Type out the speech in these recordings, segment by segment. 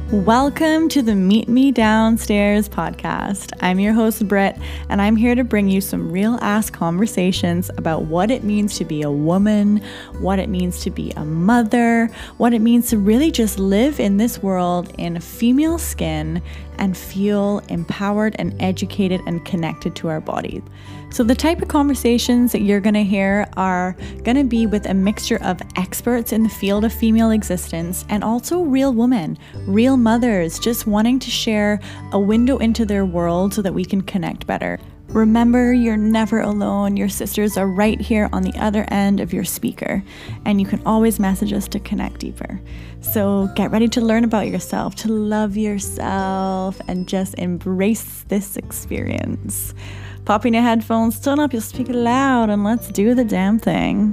Welcome to the Meet Me Downstairs podcast. I'm your host, Britt, and I'm here to bring you some real-ass conversations about what it means to be a woman, what it means to be a mother, what it means to really just live in this world in a female skin and feel empowered and educated and connected to our bodies. So the type of conversations that you're going to hear are going to be with a mixture of experts in the field of female existence and also real women, real mothers, just wanting to share a window into their world so that we can connect better. Remember, you're never alone. Your sisters are right here on the other end of your speaker, and you can always message us to connect deeper. So get ready to learn about yourself, to love yourself, and just embrace this experience. Pop in your headphones, turn up your speaker loud, and let's do the damn thing.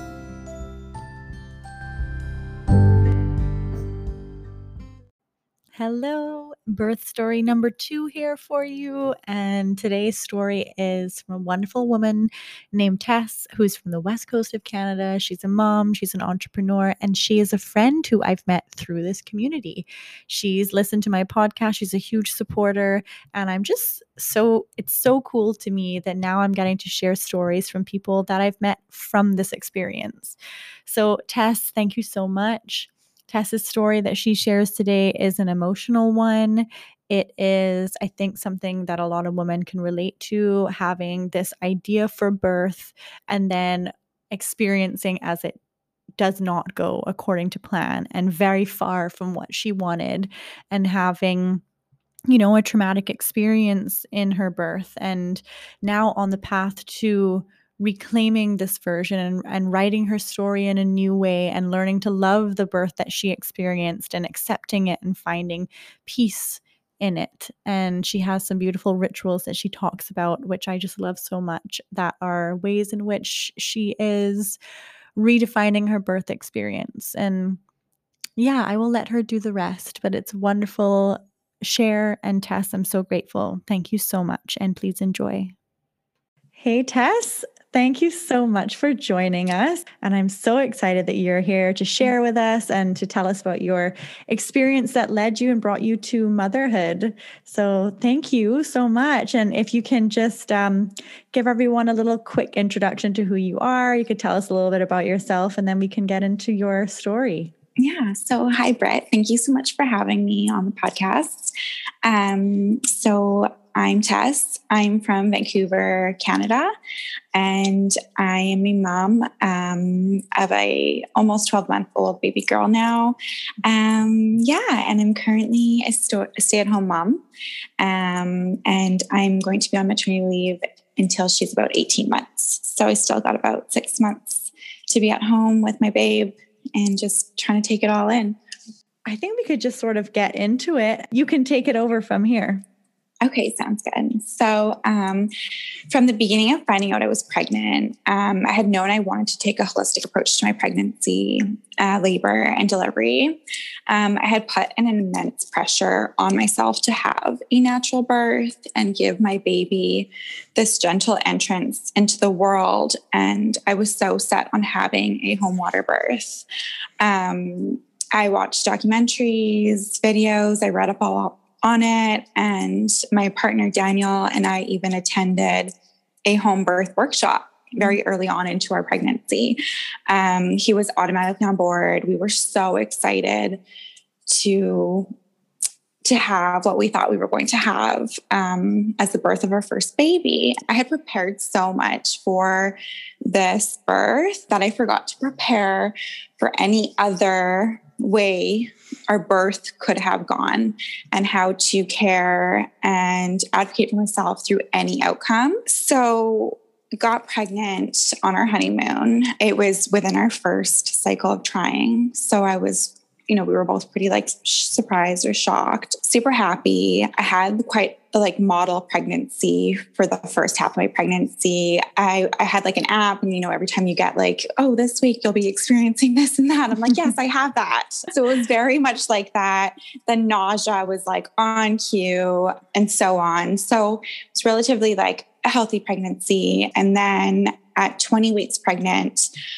Hello, birth story number 2 here for you. And today's story is from a wonderful woman named Tess, who's from the west coast of Canada. She's a mom, she's an entrepreneur, and she is a friend who I've met through this community. She's listened to my podcast. She's a huge supporter. And it's so cool to me that now I'm getting to share stories from people that I've met from this experience. So Tess, thank you so much. Tess's story that she shares today is an emotional one. It is, I think, something that a lot of women can relate to, having this idea for birth and then experiencing as it does not go according to plan and very far from what she wanted, and having a traumatic experience in her birth, and now on the path to reclaiming this version and writing her story in a new way and learning to love the birth that she experienced and accepting it and finding peace in it. And she has some beautiful rituals that she talks about, which I just love so much, that are ways in which she is redefining her birth experience. And yeah, I will let her do the rest, but it's wonderful. Share, and Tess, I'm so grateful. Thank you so much, and please enjoy. Hey, Tess. Thank you so much for joining us. And I'm so excited that you're here to share with us and to tell us about your experience that led you and brought you to motherhood. So thank you so much. And if you can just give everyone a little quick introduction to who you are, you could tell us a little bit about yourself, and then we can get into your story. Yeah. So hi, Britt. Thank you so much for having me on the podcast. So I'm Tess. I'm from Vancouver, Canada, and I am a mom of a almost 12-month-old baby girl now. And I'm currently a stay-at-home mom. And I'm going to be on maternity leave until she's about 18 months. So I still got about 6 months to be at home with my babe and just trying to take it all in. I think we could just sort of get into it. You can take it over from here. Okay, sounds good. So from the beginning of finding out I was pregnant, I had known I wanted to take a holistic approach to my pregnancy, labor, and delivery. I had put an immense pressure on myself to have a natural birth and give my baby this gentle entrance into the world. And I was so set on having a home water birth. I watched documentaries, videos, I read up all on it. And my partner, Daniel, and I even attended a home birth workshop very early on into our pregnancy. He was automatically on board. We were so excited to have what we thought we were going to have as the birth of our first baby. I had prepared so much for this birth that I forgot to prepare for any other way our birth could have gone and how to care and advocate for myself through any outcome. So got pregnant on our honeymoon. It was within our first cycle of trying. So I was, we were both pretty surprised or shocked, super happy. I had quite the model pregnancy for the first half of my pregnancy. I had an app, and every time you get this week you'll be experiencing this and that. I'm like, yes, I have that. So it was very much like that. The nausea was on cue and so on. So it's relatively a healthy pregnancy. And then at 20 weeks pregnant,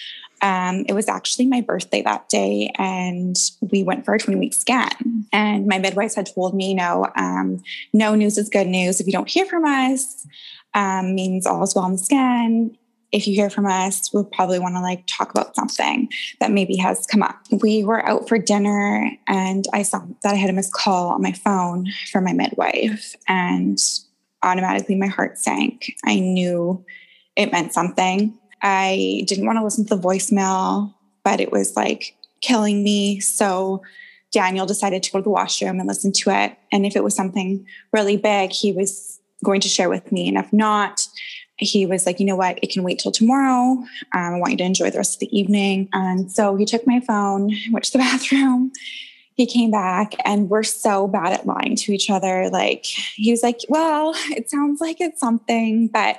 It was actually my birthday that day, and we went for a 20-week scan. And my midwife had told me, no news is good news. If you don't hear from us, means all is well in the scan. If you hear from us, we'll probably want to talk about something that maybe has come up. We were out for dinner, and I saw that I had a missed call on my phone from my midwife, and automatically my heart sank. I knew it meant something. I didn't want to listen to the voicemail, but it was killing me. So Daniel decided to go to the washroom and listen to it. And if it was something really big, he was going to share with me. And if not, he was like, you know what, it can wait till tomorrow. I want you to enjoy the rest of the evening. And so he took my phone, went to the bathroom. He came back, and we're so bad at lying to each other. He was like, well, it sounds like it's something, but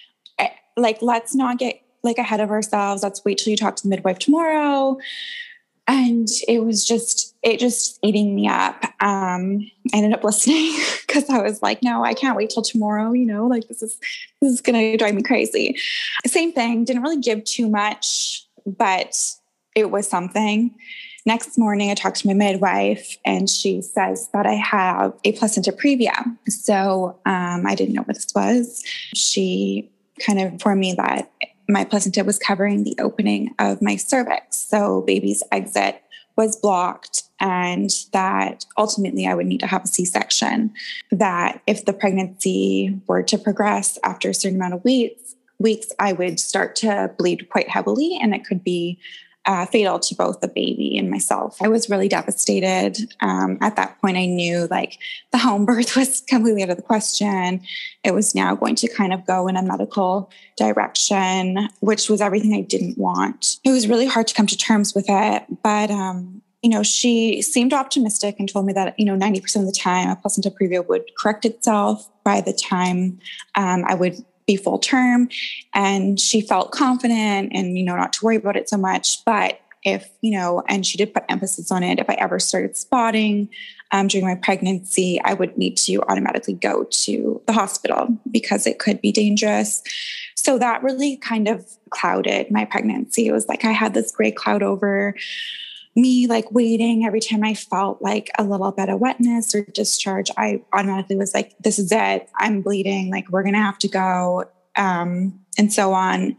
let's not get ahead of ourselves. Let's wait till you talk to the midwife tomorrow. And it just eating me up. I ended up listening because I was like, no, I can't wait till tomorrow. This is going to drive me crazy. Same thing. Didn't really give too much, but it was something. Next morning, I talked to my midwife, and she says that I have a placenta previa. So I didn't know what this was. She kind of informed me that my placenta was covering the opening of my cervix. So baby's exit was blocked, and that ultimately I would need to have a C-section. That if the pregnancy were to progress after a certain amount of weeks, I would start to bleed quite heavily, and it could be fatal to both the baby and myself. I was really devastated. At that point, I knew the home birth was completely out of the question. It was now going to kind of go in a medical direction, which was everything I didn't want. It was really hard to come to terms with it, but she seemed optimistic and told me that 90% of the time a placenta previa would correct itself by the time I would be full term. And she felt confident and, not to worry about it so much. But if, and she did put emphasis on it, if I ever started spotting during my pregnancy, I would need to automatically go to the hospital because it could be dangerous. So that really kind of clouded my pregnancy. It was I had this gray cloud over me, waiting. Every time I felt a little bit of wetness or discharge, I automatically was like, this is it. I'm bleeding. We're going to have to go. And so on.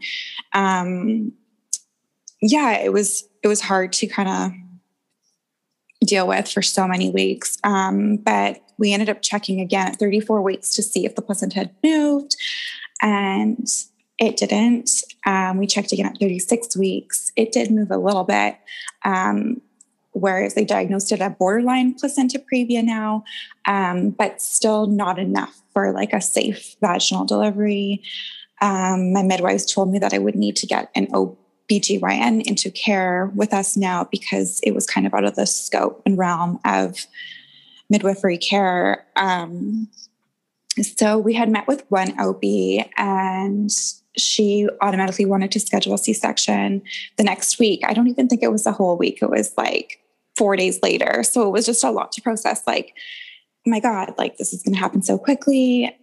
It was hard to kind of deal with for so many weeks. But we ended up checking again at 34 weeks to see if the placenta had moved, and it didn't. We checked again at 36 weeks. It did move a little bit, whereas they diagnosed it at borderline placenta previa now, but still not enough for a safe vaginal delivery. My midwives told me that I would need to get an OBGYN into care with us now because it was kind of out of the scope and realm of midwifery care. So we had met with one OB, and she automatically wanted to schedule a C-section the next week. I don't even think it was a whole week. It was 4 days later. So it was just a lot to process. My God, this is going to happen so quickly.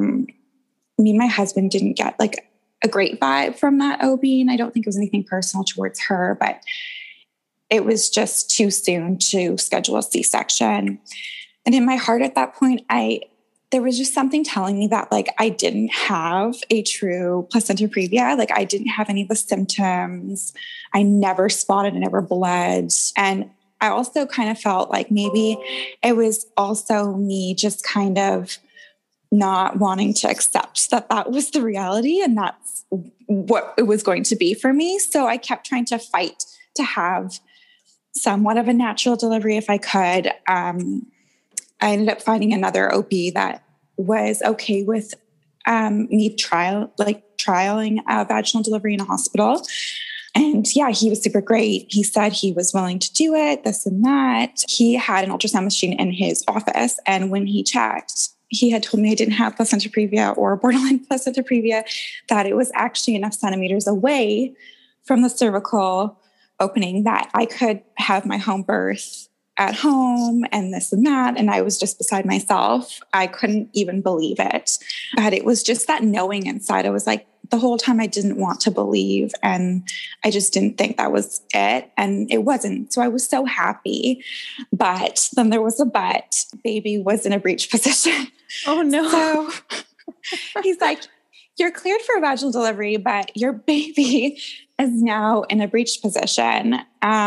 Me and my husband didn't get a great vibe from that OB. And I don't think it was anything personal towards her, but it was just too soon to schedule a C-section. And in my heart at that point, there was just something telling me that I didn't have a true placenta previa. I didn't have any of the symptoms. I never spotted, I never bled. And I also kind of felt maybe it was also me just kind of not wanting to accept that was the reality and that's what it was going to be for me. So I kept trying to fight to have somewhat of a natural delivery if I could. I ended up finding another OB that was okay with me trialing a vaginal delivery in a hospital. And yeah, he was super great. He said he was willing to do it, this and that. He had an ultrasound machine in his office. And when he checked, he had told me I didn't have placenta previa or borderline placenta previa, that it was actually enough centimeters away from the cervical opening that I could have my home birth at home and this and that. And I was just beside myself. I couldn't even believe it. But it was just that knowing inside. I was like, the whole time I didn't want to believe, and I just didn't think that was it. And it wasn't. So I was so happy. But then there was a but. Baby was in a breech position. Oh no. So he's like, you're cleared for a vaginal delivery, but your baby is now in a breech position.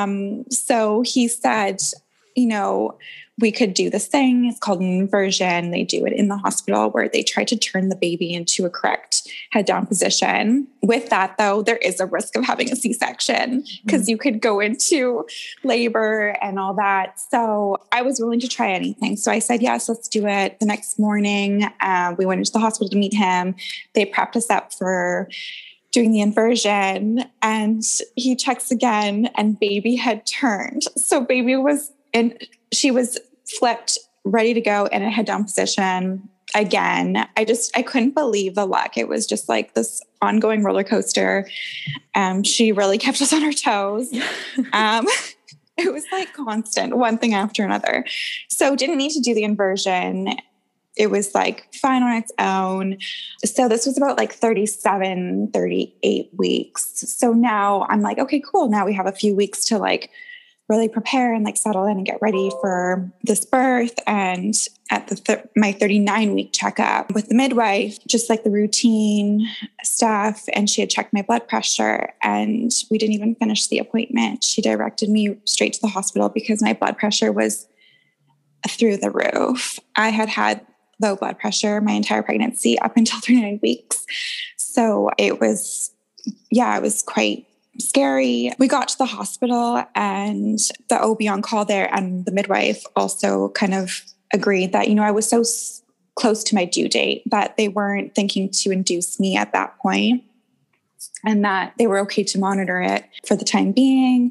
So he said, we could do this thing. It's called an inversion. They do it in the hospital where they try to turn the baby into a correct head down position. With that, though, there is a risk of having a C-section because you could go into labor and all that. So I was willing to try anything. So I said, yes, let's do it. The next morning, we went into the hospital to meet him. They prepped us up for doing the inversion, and he checks again, and baby had turned. So baby was she was flipped, ready to go in a head down position again. I couldn't believe the luck. It was just like this ongoing roller coaster. She really kept us on our toes. It was like constant, one thing after another. So didn't need to do the inversion. It was like fine on its own. So this was about like 37, 38 weeks. So now I'm like, okay, cool. Now we have a few weeks to like really prepare and like settle in and get ready for this birth. And at my 39-week checkup with the midwife, just like the routine stuff. And she had checked my blood pressure, and we didn't even finish the appointment. She directed me straight to the hospital because my blood pressure was through the roof. I had low blood pressure my entire pregnancy up until 39 weeks. So it was quite scary. We got to the hospital, and the OB on call there and the midwife also kind of agreed that, I was so close to my due date that they weren't thinking to induce me at that point, and that they were okay to monitor it for the time being.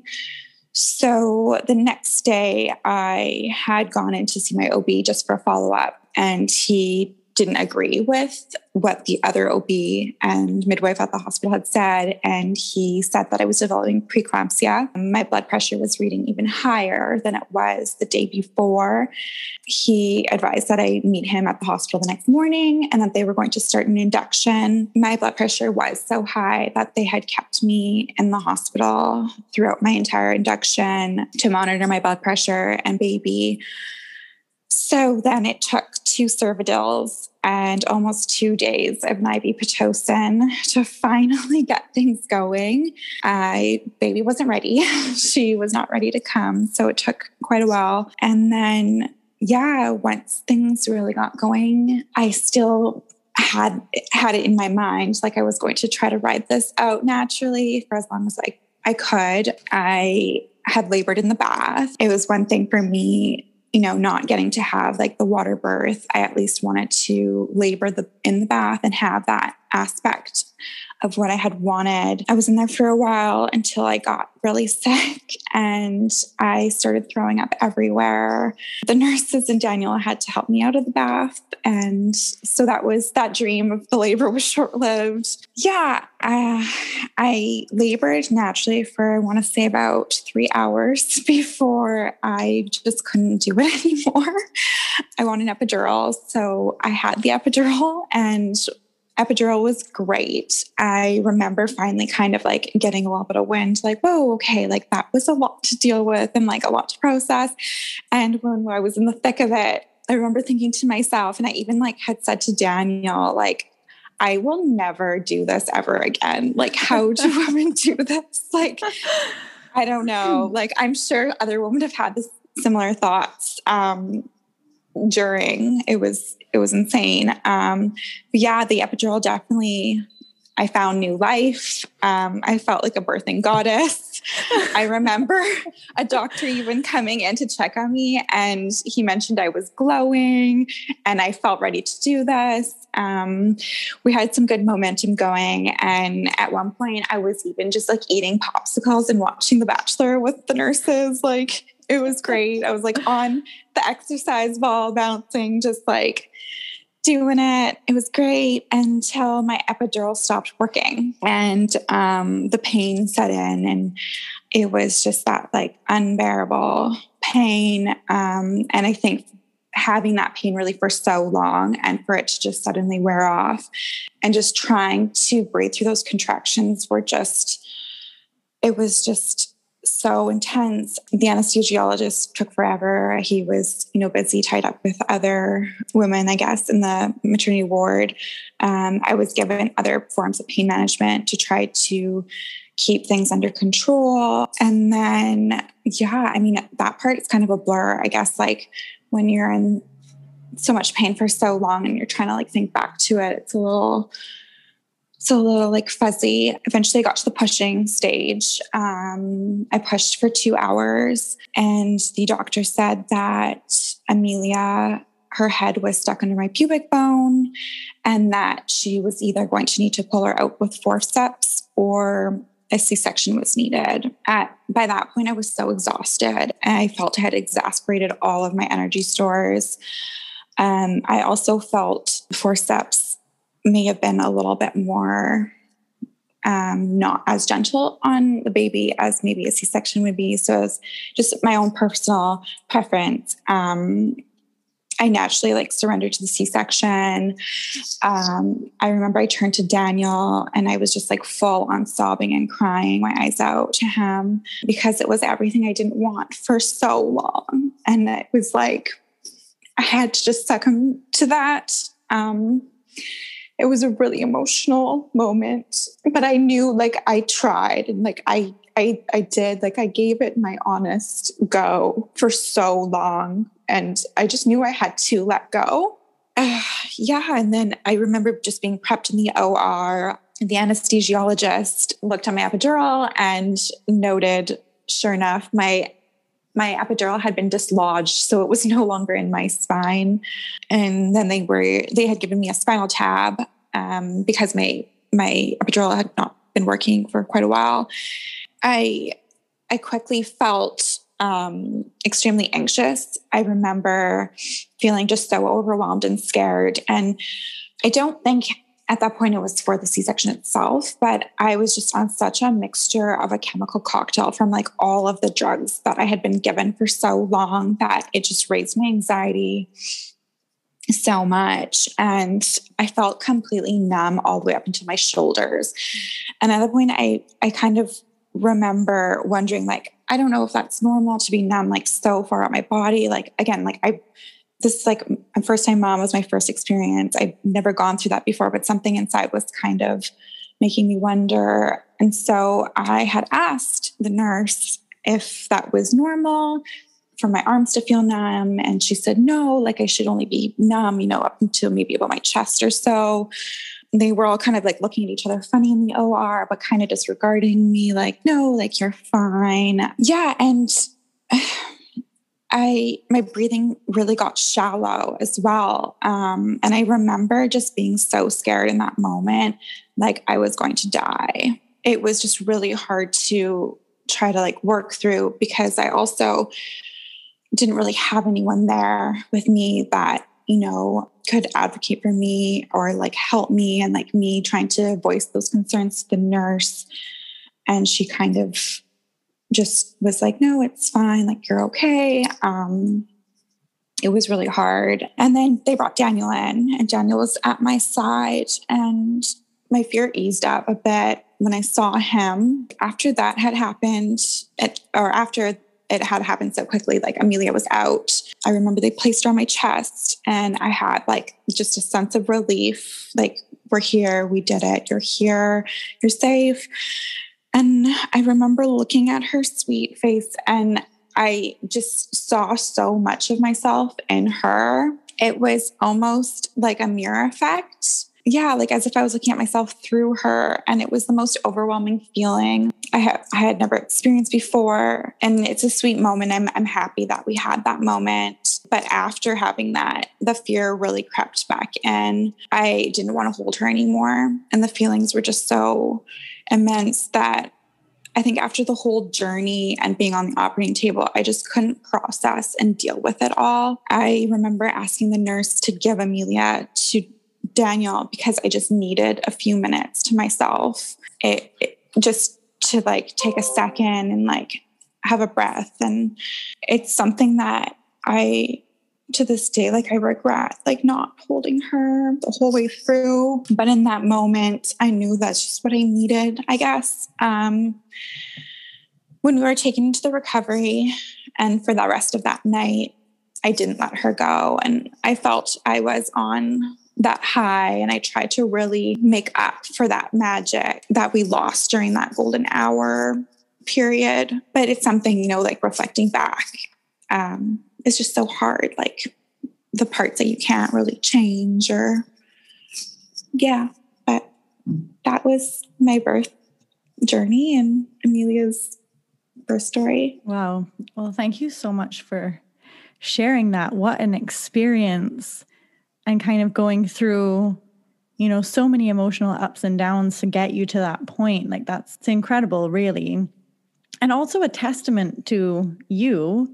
So the next day I had gone in to see my OB just for a follow-up, and he didn't agree with what the other OB and midwife at the hospital had said. And he said that I was developing preeclampsia. My blood pressure was reading even higher than it was the day before. He advised that I meet him at the hospital the next morning and that they were going to start an induction. My blood pressure was so high that they had kept me in the hospital throughout my entire induction to monitor my blood pressure and baby. So then it took 2 Cervidils and almost 2 days of an IV Pitocin to finally get things going. Baby wasn't ready. She was not ready to come. So it took quite a while. And then, once things really got going, I still had it in my mind, like I was going to try to ride this out naturally for as long as I could. I had labored in the bath. It was one thing for me, not getting to have like the water birth. I at least wanted to labor in the bath and have that aspect of what I had wanted. I was in there for a while until I got really sick and I started throwing up everywhere. The nurses and Daniel had to help me out of the bath. And so that dream of the labor was short-lived. I labored naturally for, I want to say about 3 hours before I just couldn't do it anymore. I wanted an epidural. So I had the epidural, and epidural was great. I remember finally kind of like getting a little bit of wind, like, whoa, okay, like that was a lot to deal with and like a lot to process. And when I was in the thick of it, I remember thinking to myself, and I even like had said to Daniel, like, I will never do this ever again. Like, how do women do this? Like, I don't know. Like, I'm sure other women have had this similar thoughts during. It was insane. But yeah, the epidural definitely, I found new life. I felt like a birthing goddess. I remember a doctor even coming in to check on me, and he mentioned I was glowing and I felt ready to do this. We had some good momentum going. And at one point I was even just like eating popsicles and watching The Bachelor with the nurses. Like, it was great. I was like on the exercise ball bouncing, just like doing it. It was great until my epidural stopped working and the pain set in, and it was just that like unbearable pain. And I think having that pain really for so long and for it to just suddenly wear off and just trying to breathe through those contractions it was just so intense. The anesthesiologist took forever. He was, busy, tied up with other women, I guess, in the maternity ward. I was given other forms of pain management to try to keep things under control. And then, that part is kind of a blur, I guess, like when you're in so much pain for so long and you're trying to like think back to it, it's a little like fuzzy. Eventually I got to the pushing stage. I pushed for 2 hours and the doctor said that Amelia, her head was stuck under my pubic bone and that she was either going to need to pull her out with forceps or a C-section was needed. By that point, I was so exhausted. I felt I had exasperated all of my energy stores. I also felt forceps may have been a little bit more not as gentle on the baby as maybe a C-section would be. So it's just my own personal preference. I naturally like surrendered to the C-section. I remember I turned to Daniel and I was just like full on sobbing and crying my eyes out to him because it was everything I didn't want for so long. And it was like, I had to just succumb to that. It was a really emotional moment, but I knew like I tried and like I did, like I gave it my honest go for so long. And I just knew I had to let go. And then I remember just being prepped in the OR. The anesthesiologist looked at my epidural and noted, sure enough, my epidural had been dislodged, so it was no longer in my spine. And then they had given me a spinal tab because my epidural had not been working for quite a while. I quickly felt extremely anxious. I remember feeling just so overwhelmed and scared. And I don't think at that point it was for the C-section itself, but I was just on such a mixture of a chemical cocktail from like all of the drugs that I had been given for so long that it just raised my anxiety so much. And I felt completely numb all the way up into my shoulders. And at that point, I kind of remember wondering, like, I don't know if that's normal to be numb, like so far out my body. Like, again, like this is like a first time mom was my first experience. I've never gone through that before, but something inside was kind of making me wonder. And so I had asked the nurse if that was normal for my arms to feel numb. And she said, no, like I should only be numb, up until maybe about my chest or so. They were all kind of like looking at each other funny in the OR, but kind of disregarding me, like, no, like you're fine. Yeah. And my breathing really got shallow as well. And I remember just being so scared in that moment, like I was going to die. It was just really hard to try to like work through because I also didn't really have anyone there with me that, could advocate for me or like help me, and like me trying to voice those concerns to the nurse. And she kind of just was like, no, it's fine. Like, you're okay. It was really hard. And then they brought Daniel in and Daniel was at my side and my fear eased up a bit when I saw him. After that had happened, after it had happened so quickly, like Amelia was out, I remember they placed her on my chest and I had like just a sense of relief. Like, we're here, we did it. You're here, you're safe. And I remember looking at her sweet face and I just saw so much of myself in her. It was almost like a mirror effect. Yeah, like as if I was looking at myself through her. And it was the most overwhelming feeling I had never experienced before. And it's a sweet moment. I'm happy that we had that moment. But after having that, the fear really crept back in. I didn't want to hold her anymore. And the feelings were just so immense that I think after the whole journey and being on the operating table, I just couldn't process and deal with it all. I remember asking the nurse to give Amelia to Daniel because I just needed a few minutes to myself. It just to like take a second and like have a breath. And it's something that I to this day, like I regret like not holding her the whole way through. But in that moment, I knew that's just what I needed, I guess. When we were taken into the recovery and for the rest of that night, I didn't let her go. And I felt I was on that high, and I tried to really make up for that magic that we lost during that golden hour period. But it's something, you know, like reflecting back, it's just so hard. Like the parts that you can't really change but that was my birth journey and Amelia's birth story. Wow. Well, thank you so much for sharing that. What an experience, and kind of going through, you know, so many emotional ups and downs to get you to that point. Like it's incredible, really. And also a testament to you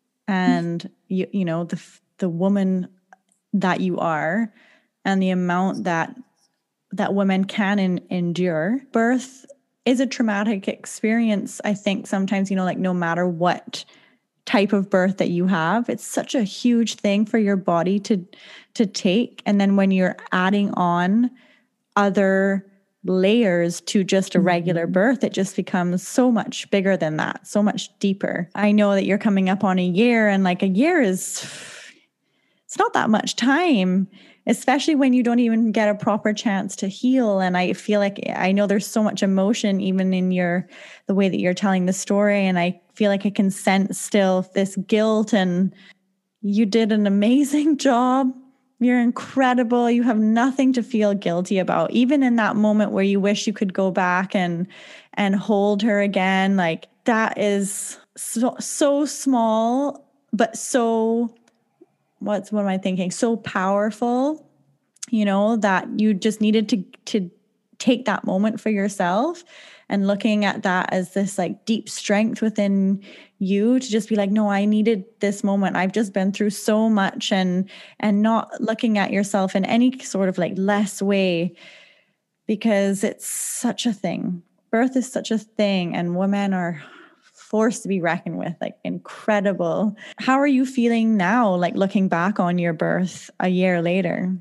and you know, the woman that you are, and the amount that women can endure. Birth is a traumatic experience. I think sometimes, you know, like no matter what type of birth that you have, it's such a huge thing for your body to take. And then when you're adding on other layers to just a regular birth, it just becomes so much bigger than that, so much deeper. I know that you're coming up on a year, and like a year it's not that much time, especially when you don't even get a proper chance to heal. And I feel like, I know there's so much emotion even in the way that you're telling the story. And I feel like I can sense still this guilt, and you did an amazing job. You're incredible. You have nothing to feel guilty about. Even in that moment where you wish you could go back and hold her again, like that is so small, but so, what am I thinking? So powerful, you know, that you just needed to take that moment for yourself, and looking at that as this like deep strength within you to just be like, no, I needed this moment. I've just been through so much, and not looking at yourself in any sort of like less way, because it's such a thing. Birth is such a thing, and women are forced to be reckoned with, like incredible. How are you feeling now, like looking back on your birth a year later?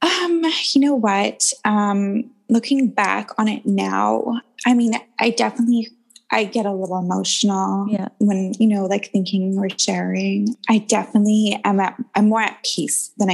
You know what? Looking back on it now, I mean, I get a little emotional when, you know, like thinking or sharing. I definitely I'm more at peace than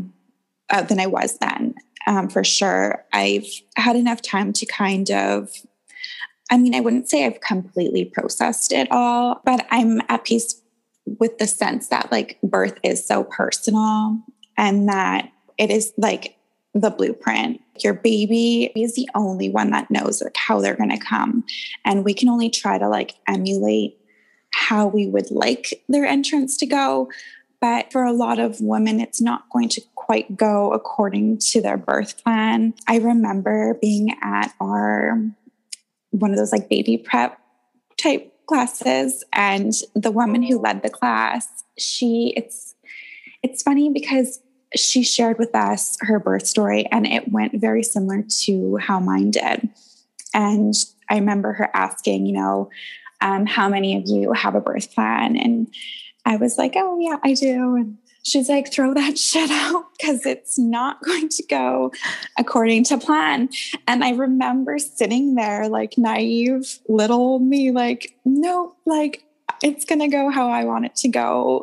I was then. For sure. I've had enough time to kind of, I mean, I wouldn't say I've completely processed it all, but I'm at peace with the sense that like birth is so personal, and that it is like the blueprint. Your baby is the only one that knows like how they're going to come. And we can only try to like emulate how we would like their entrance to go. But for a lot of women, it's not going to quite go according to their birth plan. I remember being at one of those like baby prep type classes, and the woman who led the class, it's funny because she shared with us her birth story, and it went very similar to how mine did. And I remember her asking, you know, how many of you have a birth plan? And I was like, oh yeah, I do. And she's like, throw that shit out, because it's not going to go according to plan. And I remember sitting there like naive little me, like, no, like it's going to go how I want it to go.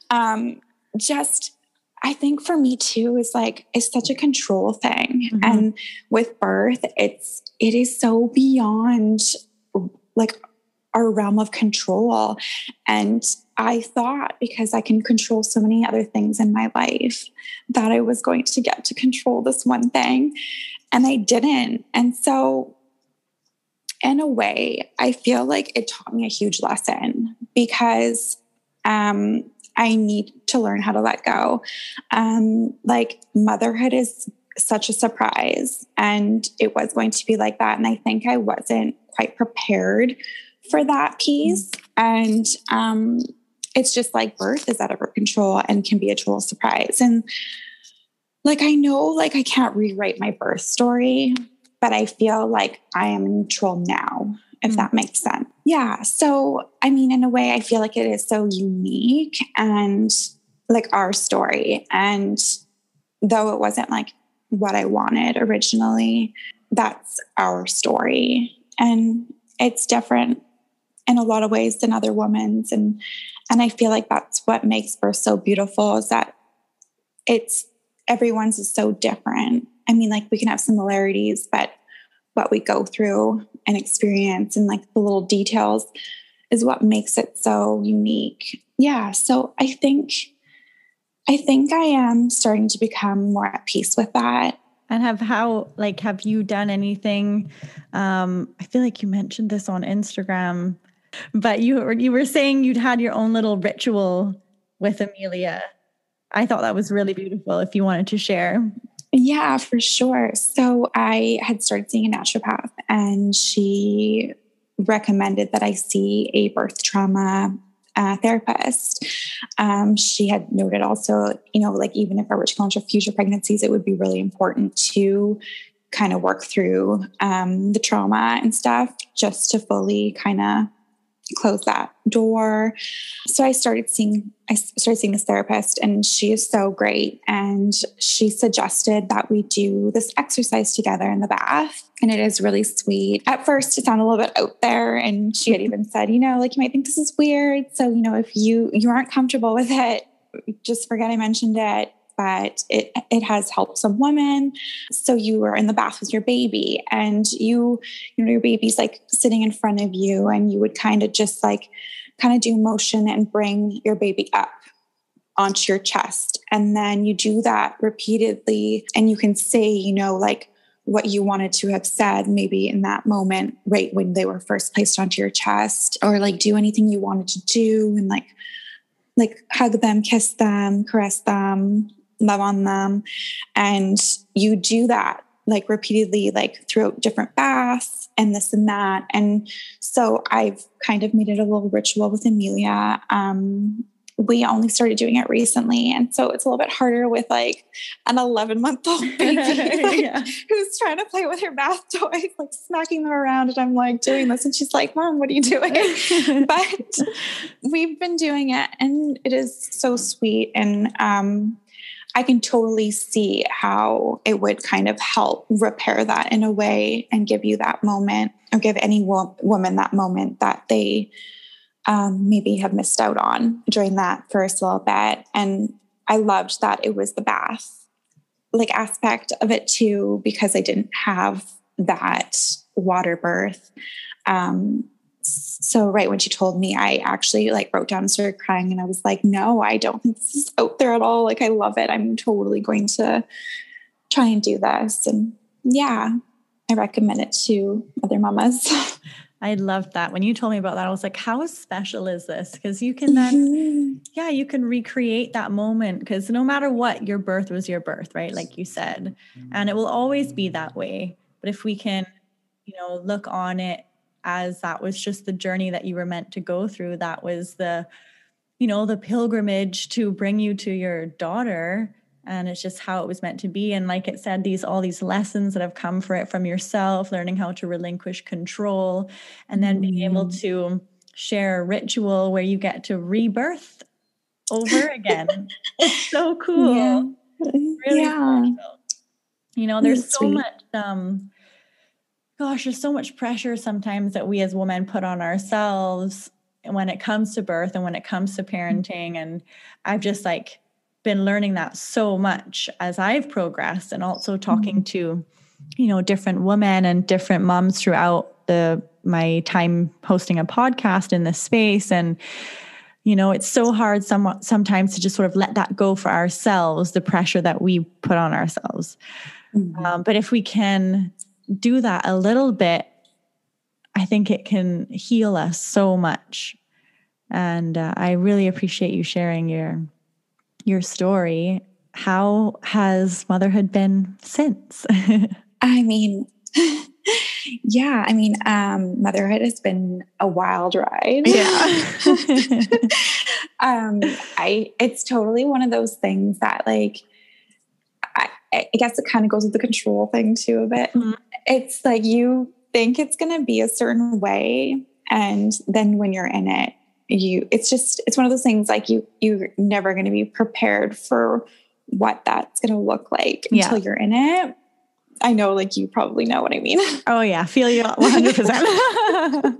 I think for me too, it's such a control thing. Mm-hmm. And with birth, it is so beyond like our realm of control. And I thought, because I can control so many other things in my life, that I was going to get to control this one thing, and I didn't. And so in a way, I feel like it taught me a huge lesson, because I need to learn how to let go. Like motherhood is such a surprise, and it was going to be like that. And I think I wasn't quite prepared for that piece. And it's just like birth is out of our control and can be a total surprise. And like, I know, like I can't rewrite my birth story, but I feel like I am in control now, if that makes sense. Yeah. So, I mean, in a way, I feel like it is so unique, and like our story. And though it wasn't like what I wanted originally, that's our story. And it's different in a lot of ways than other women's. And I feel like that's what makes birth so beautiful, is that everyone's is so different. I mean, like, we can have similarities, but what we go through and experience and like the little details is what makes it so unique. Yeah. So I think I am starting to become more at peace with that. And have you done anything? I feel like you mentioned this on Instagram, but you were saying you'd had your own little ritual with Amelia. I thought that was really beautiful, if you wanted to share. Yeah, for sure. So I had started seeing a naturopath, and she recommended that I see a birth trauma therapist. She had noted also, like, even if I were to go into future pregnancies, it would be really important to kind of work through the trauma and stuff, just to fully kind of close that door. So I started seeing this therapist, and she is so great. And she suggested that we do this exercise together in the bath. And it is really sweet. At first it sounded a little bit out there. And she had even said, like, you might think this is weird. So, if you aren't comfortable with it, just forget I mentioned it. But it has helped some women. So you are in the bath with your baby, and your baby's like sitting in front of you, and you would kind of do motion and bring your baby up onto your chest. And then you do that repeatedly, and you can say, like, what you wanted to have said maybe in that moment, right when they were first placed onto your chest, or like do anything you wanted to do, and like hug them, kiss them, caress them, love on them. And you do that like repeatedly, like throughout different baths and this and that. And so I've kind of made it a little ritual with Amelia. We only started doing it recently. And so it's a little bit harder with like an 11-month-old baby who's trying to play with her bath toys, like smacking them around. And I'm like doing this. And she's like, Mom, what are you doing? But we've been doing it, and it is so sweet. And I can totally see how it would kind of help repair that in a way, and give you that moment, or give any woman that moment that they maybe have missed out on during that first little bit. And I loved that it was the bath like aspect of it too, because I didn't have that water birth. So right when she told me, I actually like broke down and started crying, and I was like, no, I don't think this is out there at all. Like, I love it. I'm totally going to try and do this. And yeah, I recommend it to other mamas. I loved that. When you told me about that, I was like, how special is this? Because you can then, you can recreate that moment, because no matter what, your birth was your birth, right? Like you said, and it will always be that way. But if we can, look on it as that was just the journey that you were meant to go through, that was the pilgrimage to bring you to your daughter. And it's just how it was meant to be. And like it said, all these lessons that have come from yourself, learning how to relinquish control, and then being able to share a ritual where you get to rebirth over again. It's so cool. Yeah. Really special. There's so much, there's so much pressure sometimes that we as women put on ourselves when it comes to birth and when it comes to parenting. And I've just been learning that so much as I've progressed, and also talking to, different women and different moms throughout my time hosting a podcast in this space. And, it's so hard sometimes to just sort of let that go for ourselves, the pressure that we put on ourselves. But if we can do that a little bit, I think it can heal us so much. And I really appreciate you sharing your story. How has motherhood been since? I mean, motherhood has been a wild ride. Yeah. It's totally one of those things that I guess it kind of goes with the control thing too a bit. Mm-hmm. It's like you think it's going to be a certain way, and then when you're in it, it's one of those things like you're never going to be prepared for what that's going to look like until you're in it. I know, like, you probably know what I mean. Oh yeah. Feel you 100%.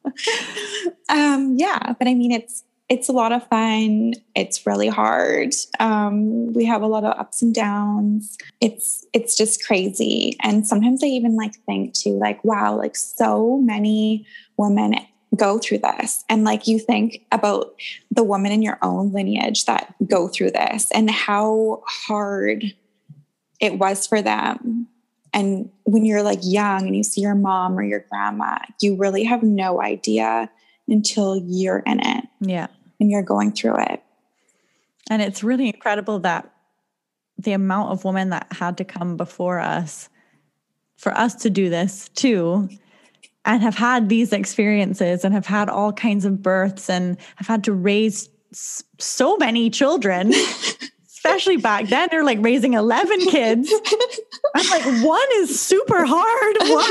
Yeah, but I mean, it's a lot of fun. It's really hard. We have a lot of ups and downs. It's just crazy. And sometimes I even like think too, like, wow, like so many women go through this. And like, you think about the women in your own lineage that go through this and how hard it was for them. And when you're like young and you see your mom or your grandma, you really have no idea until you're in it. Yeah. And you're going through it. And it's really incredible that the amount of women that had to come before us for us to do this too, and have had these experiences and have had all kinds of births and have had to raise so many children, especially back then. They're like raising 11 kids. I'm like, one is super hard. Why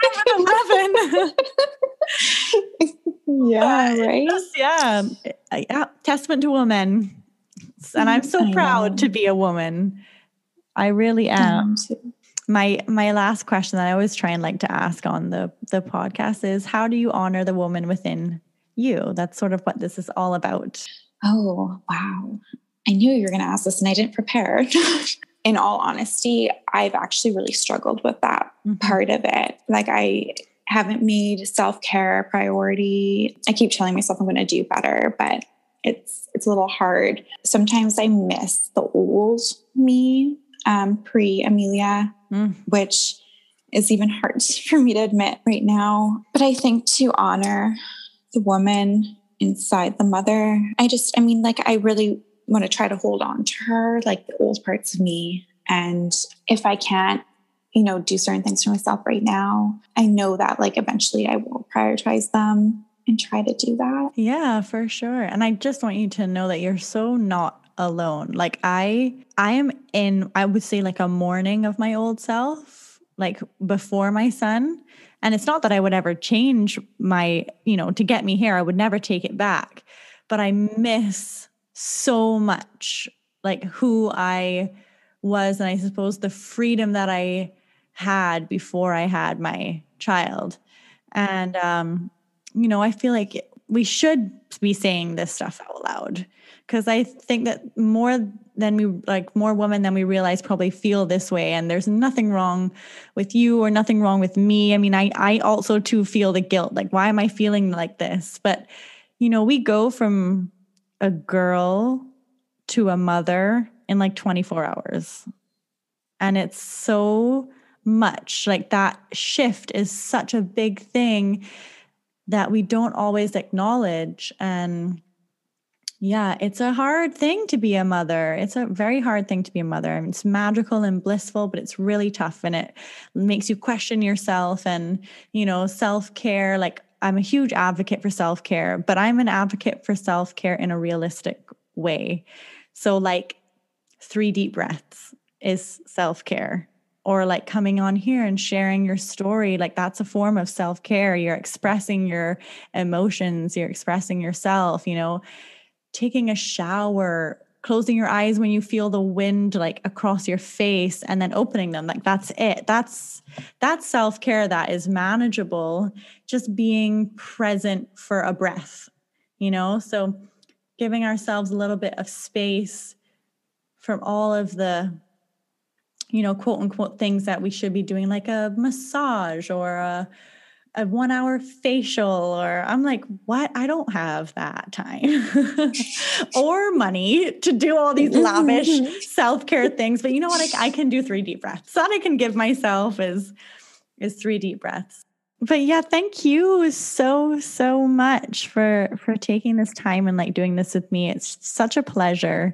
are you doing 11? Yeah, right? Yeah. Testament to women. And I'm so proud to be a woman. I really am. My last question that I always try and like to ask on the podcast is, how do you honor the woman within you? That's sort of what this is all about. Oh, wow. I knew you were going to ask this and I didn't prepare. In all honesty, I've actually really struggled with that part of it. Like, I haven't made self-care a priority. I keep telling myself I'm going to do better, but it's a little hard. Sometimes I miss the old me, pre-Amelia, which is even hard for me to admit right now. But I think to honor the woman inside the mother, I really want to try to hold on to her, like the old parts of me. And if I can't, do certain things for myself right now, I know that like eventually I will prioritize them and try to do that. Yeah, for sure. And I just want you to know that you're so not alone. Like I am in, I would say, like a mourning of my old self, like before my son. And it's not that I would ever change my, to get me here. I would never take it back. But I miss so much like who I was. And I suppose the freedom that I had before I had my child. And, I feel like we should be saying this stuff out loud, because I think that more women than we realize probably feel this way. And there's nothing wrong with you or nothing wrong with me. I mean, I also too feel the guilt. Like, why am I feeling like this? But, we go from a girl to a mother in like 24 hours. And it's so much, like that shift is such a big thing that we don't always acknowledge. And yeah, it's a hard thing to be a mother. It's a very hard thing to be a mother. I mean, it's magical and blissful, but it's really tough, and it makes you question yourself and, self-care. Like, I'm a huge advocate for self-care, but I'm an advocate for self-care in a realistic way. So like 3 deep breaths is self-care. Or like coming on here and sharing your story, like that's a form of self-care. You're expressing your emotions, you're expressing yourself, taking a shower, closing your eyes when you feel the wind like across your face and then opening them. Like that's it. That's self-care that is manageable. Just being present for a breath, so giving ourselves a little bit of space from all of the quote unquote things that we should be doing, like a massage or a 1 hour facial, or I'm like, what? I don't have that time or money to do all these lavish self-care things. But you know what? I can do 3 deep breaths. That I can give myself is 3 deep breaths. But yeah, thank you so, so much for taking this time and like doing this with me. It's such a pleasure.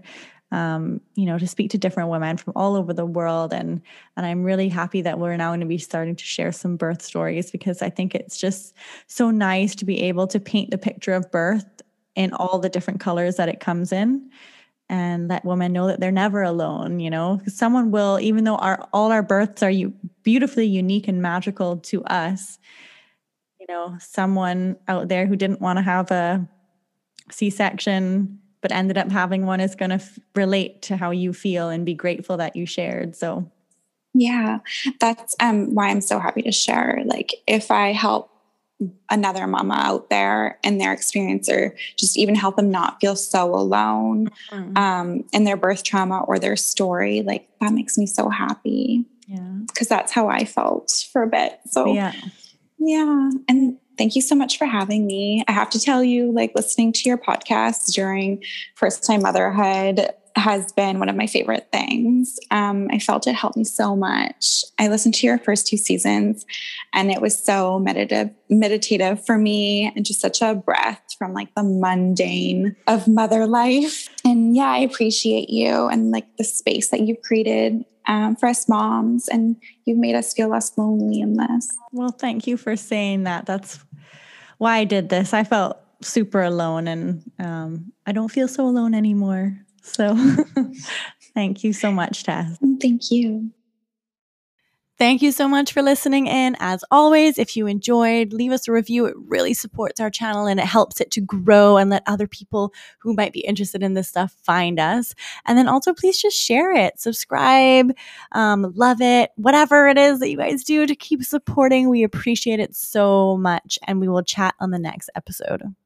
To speak to different women from all over the world. And I'm really happy that we're now going to be starting to share some birth stories, because I think it's just so nice to be able to paint the picture of birth in all the different colors that it comes in, and let women know that they're never alone, someone will, even though all our births are beautifully unique and magical to us, someone out there who didn't want to have a C-section, but ended up having one is going to relate to how you feel and be grateful that you shared. So yeah, that's why I'm so happy to share. Like if I help another mama out there in their experience, or just even help them not feel so alone in their birth trauma or their story, like that makes me so happy. Yeah. Because that's how I felt for a bit. So yeah. And thank you so much for having me. I have to tell you, like listening to your podcast during first time motherhood has been one of my favorite things. I felt it helped me so much. I listened to your first 2 seasons and it was so meditative for me, and just such a breath from like the mundane of mother life. And yeah, I appreciate you and like the space that you've created for us moms, and you've made us feel less lonely in this. Well, thank you for saying that. That's why I did this. I felt super alone, and I don't feel so alone anymore. So thank you so much, Tess. Thank you. Thank you so much for listening in. As always, if you enjoyed, leave us a review. It really supports our channel and it helps it to grow and let other people who might be interested in this stuff find us. And then also, please just share it, subscribe, love it, whatever it is that you guys do to keep supporting. We appreciate it so much, and we will chat on the next episode.